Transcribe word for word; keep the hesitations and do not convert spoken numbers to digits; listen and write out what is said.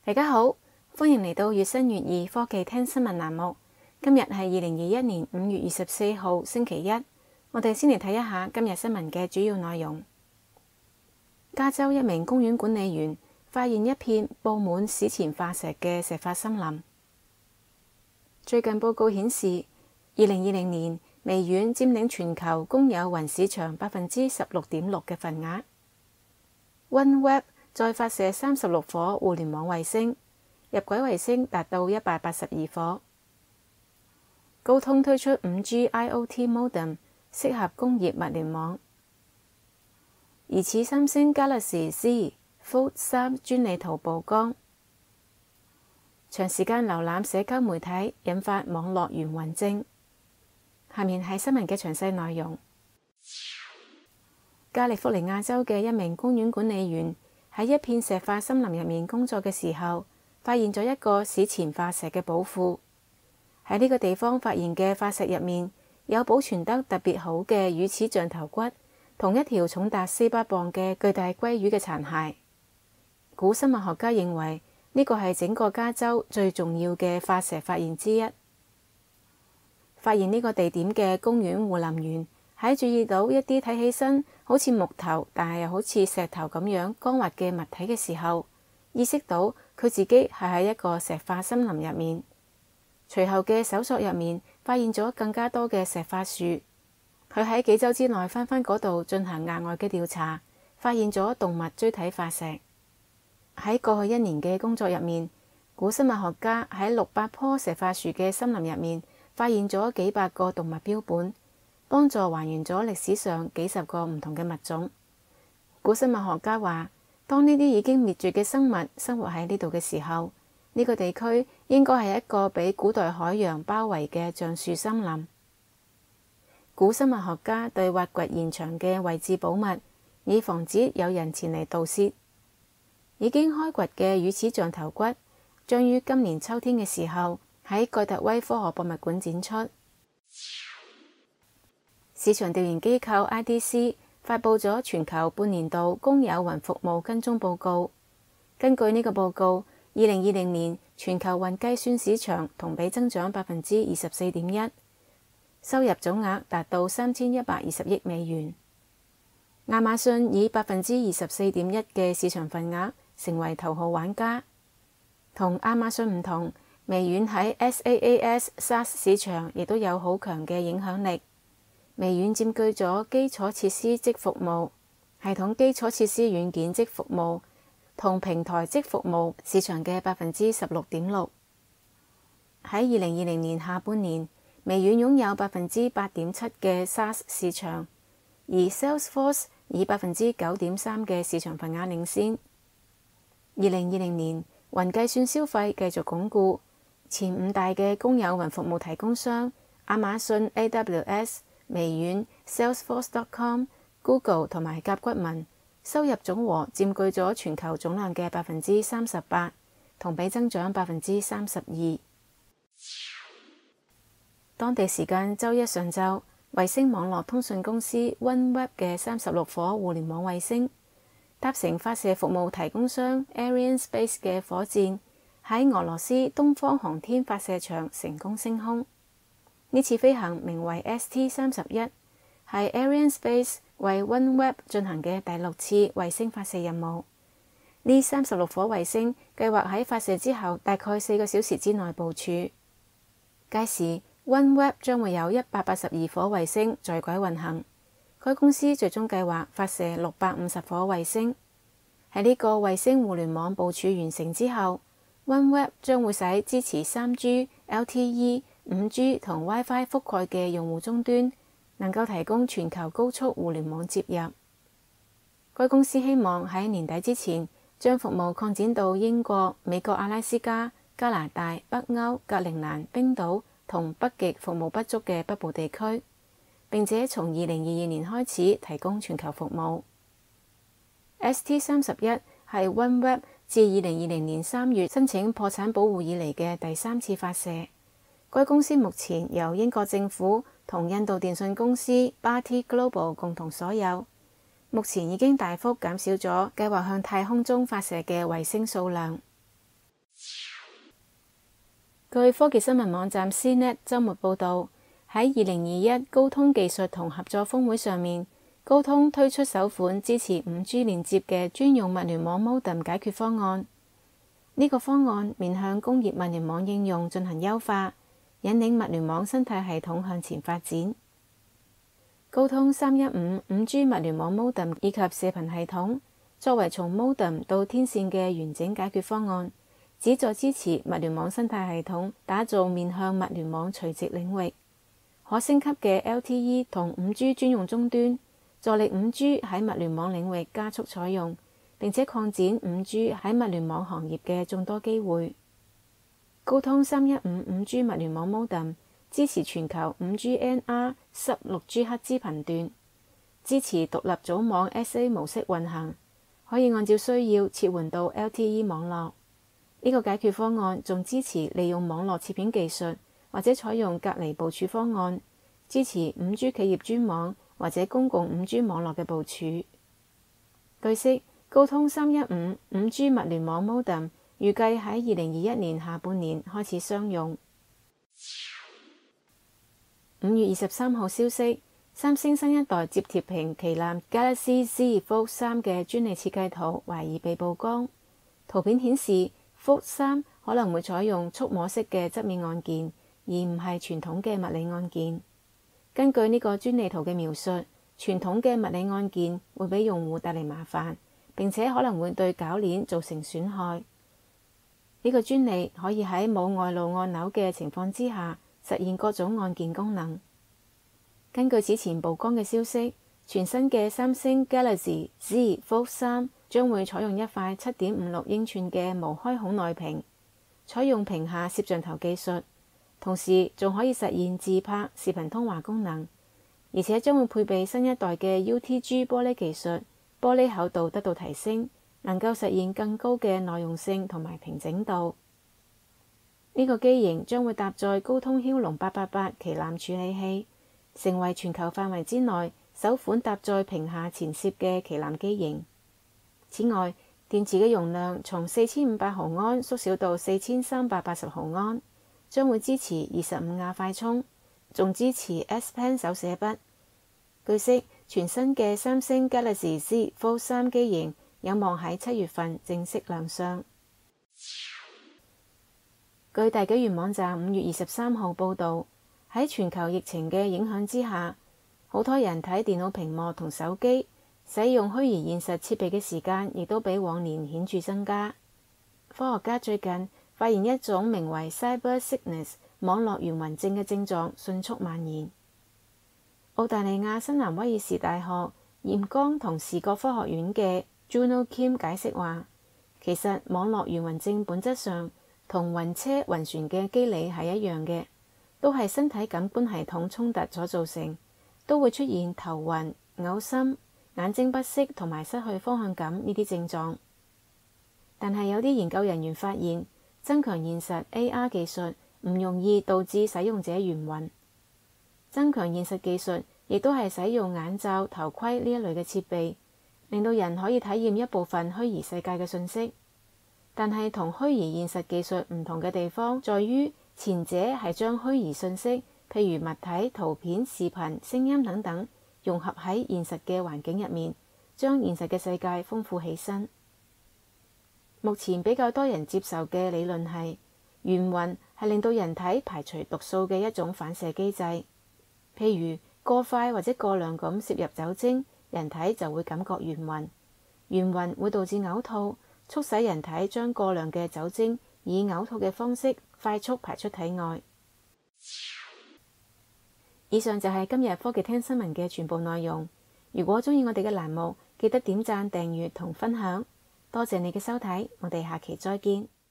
大家好，歡迎嚟到粵新粵異科技聽新聞欄目。今日係二零二一年五月二十四號星期一，我哋先嚟睇一下今日新聞嘅主要內容。加州一名公園管理員發現一片佈滿史前化石嘅石化森林。最近報告顯示，二零二零年微軟佔領全球公有雲市場百分之十六點六嘅份額。OneWeb再發射三十六顆互聯網衛星，入軌衛星達到一百八十二顆。高通推出五 G I O T modem，適合工業物聯網。疑似三星 Galaxy Z Fold 三專利圖曝光。長時間瀏覽社交媒體引發網絡眩暈症。下面係新聞嘅詳細內容。加利福尼亞州嘅一名公園管理員喺一片石化森林入面工作嘅時候，發現咗一個史前化石嘅寶庫。喺呢個地方發現嘅化石入面，有保存得特別好嘅乳齒象頭骨，同一條重達四百磅嘅巨大鮭魚嘅殘骸。古生物學家認為呢個係整個加州最重要嘅化石發現之一。發現呢個地點嘅公園護林員喺注意到一啲睇起身好似木頭，但係又好似石頭咁樣光滑嘅物體嘅時候，意識到佢自己係喺一個石化森林入面。隨後嘅搜索入面，發現咗更加多嘅石化樹。佢喺幾週之內返返嗰度進行額外嘅調查，發現咗動物錐體化石。喺過去一年嘅工作入面，古生物學家喺六百棵石化樹嘅森林入面發現咗幾百個動物標本，幫助還原咗歷史上幾十個唔同嘅物種。古生物學家話，當呢啲已經滅絕嘅生物生活喺呢度嘅時候，呢個地區應該係一個被古代海洋包圍嘅橡樹森林。古生物學家對挖掘現場嘅位置保密，以防止有人前嚟盜竊。已經開掘嘅乳齒象頭骨將於今年秋天嘅時候喺蓋特威科學博物館展出。市場調研機構 I D C 發佈咗全球半年度公有雲服務跟蹤報告。根據呢個報告，二零二零年全球雲計算市場同比增長百分之二十四點一，收入總額達到三千一百二十億美元。亞馬遜以百分之二十四點一嘅市場份額成為頭號玩家。同亞馬遜唔同，微軟喺 SaaS SaaS 市場亦都有好強嘅影響力。微軟佔據咗基礎設施即服務、系統基礎設施軟件即服務同平台即服務市場嘅百分之十六點六。喺二零二零年下半年，微軟擁有百分之八點七嘅 SaaS 市場，而 Salesforce 以百分之九點三嘅市場份額領先。二零二零年，雲計算消費繼續鞏固，前五大嘅公有雲服務提供商亞馬遜 A W S、微軟、Salesforce dot com、Google 同埋甲骨文收入總和佔據咗全球總量嘅百分之三十八，同比增長百分之三十二。當地時間週一上晝，衛星網絡通訊公司 OneWeb 嘅三十六顆互聯網衛星搭乘發射服務提供商 Arianespace 嘅火箭，喺俄羅斯東方航天發射場成功升空。呢次飛行名為 S T 三十一，係 Arianespace 為 OneWeb 進行嘅第六次衛星發射任務。呢三十六顆衛星計劃喺發射之後大概四個小時之內部署。屆時 OneWeb 將會有一百八十二顆衛星在軌運行。該公司最終計劃發射六百五十顆衛星。喺呢個衛星互聯網部署完成之後， OneWeb 將會使支持三 G、L T E、五 G 同 WiFi 覆蓋嘅用戶終端能夠提供全球高速互聯網接入。該公司希望喺年底之前將服務擴展到英國、美國阿拉斯加、加拿大、北歐、格陵蘭、冰島同北極服務不足嘅北部地區，並且從二零二二年開始提供全球服務。S T 三十一係 OneWeb 自二零二零年三月申請破產保護以嚟嘅第三次發射。該公司目前由英國政府同印度電信公司 Bharti Global 共同所有。目前已經大幅減少咗計劃向太空中發射嘅衛星數量。 據科技新聞網站 C Net 週末報導，喺二零二一高通技術同合作峰會上面，高通推出首款支持五 G 連接嘅專用物聯網 modem 解決方案。呢個方案面向工業物聯網應用進行優化，引領物聯網生態系統向前發展。高通三一五五 G 物聯網 modem 以及射頻系統，作為從 modem 到天線嘅完整解決方案，旨在支持物聯網生態系統打造面向物聯網垂直領域可升級嘅 L T E 同五 G 專用終端，助力五 G 喺物聯網領域加速採用，並且擴展五 G 喺物聯網行業嘅眾多機會。高通三一五五 G 物聯網 modem 支持全球五 G N R 十六 G 赫茲頻段，支持獨立組網 S A 模式運行，可以按照需要切換到 L T E 網絡。呢個解決方案仲支持利用網絡切片技術，或者採用隔離部署方案，支持五 G 企業專網或者公共五 G 網絡嘅部署。據悉，高通三一五五 G 物聯網 modem 預計喺二零二一年下半年開始商用。五月二十三號消息，三星新一代摺疊屏旗艦 Galaxy Z Fold 三嘅專利設計圖懷疑被曝光。圖片顯示 Fold 三可能會採用觸摸式嘅側面按鍵，而唔係傳統嘅物理按鍵。根據呢個專利圖嘅描述，傳統嘅物理按鍵會俾用戶帶嚟麻煩，並且可能會對鉸鏈造成損害。呢個專利可以喺冇外露按鈕嘅情況之下實現各種按鍵功能。根據此前曝光嘅消息，全新嘅三星 Galaxy Z Fold 三將會採用一塊七點五六英寸嘅無開孔內屏，採用屏下攝像頭技術，同時仲可以實現自拍視頻通話功能，而且將會配備新一代嘅 U T G 玻璃技術，玻璃厚度得到提升，能夠實現更高嘅耐用性同埋平整度。呢個機型將會搭載高通驍龍八八八旗艦處理器，成為全球範圍之內首款搭載屏下前攝嘅旗艦機型。此外，電池嘅容量從四千五百毫安縮小到四千三百八十毫安，將會支持二十五瓦快充，仲支持 S Pen 手寫筆。據悉，全新嘅三星 Galaxy Z Fold 三機型有望喺七月份正式亮相。據大紀元網站五月二十三號報導，喺全球疫情嘅影響之下，好多人睇電腦屏幕同手機，使用虛擬現實設備嘅時間亦都比往年顯著增加。科學家最近發現一種名為 Cyber Sickness 網絡眩暈症嘅症狀迅速蔓延。澳大利亞新南威爾士大學驗光同視覺科學院嘅 Juno Kim 解釋話，其實網絡眩暈症本質上同暈車暈船嘅機理係一樣嘅，都係身體感官系統衝突所造成，都會出現頭暈、噁心、眼睛不適同埋失去方向感呢啲症狀。但係有啲研究人員發現，增強現實 A R 技術唔容易導致使用者眩暈。增強現實技術亦都係使用眼罩、頭盔呢一類嘅設備，令到人可以體驗一部分虛擬世界嘅信息。但係同虛擬現實技術唔同嘅地方，在於前者係將虛擬信息，譬如物體、圖片、視頻、聲音等等，融合喺現實嘅環境入面，將現實嘅世界豐富起身。目前比較多人接受嘅理論係，眩暈係令到人體排除毒素嘅一種反射機制。譬如過快或者過量咁攝入酒精，人體就會感覺眩暈。眩暈會導致嘔吐，促使人體將過量嘅酒精以嘔吐嘅方式快速排出體外。以上就係今日科技聽新聞嘅全部內容。如果鍾意我哋嘅欄目，記得點讚、訂閱同分享。多謝你嘅收睇，我哋下期再見。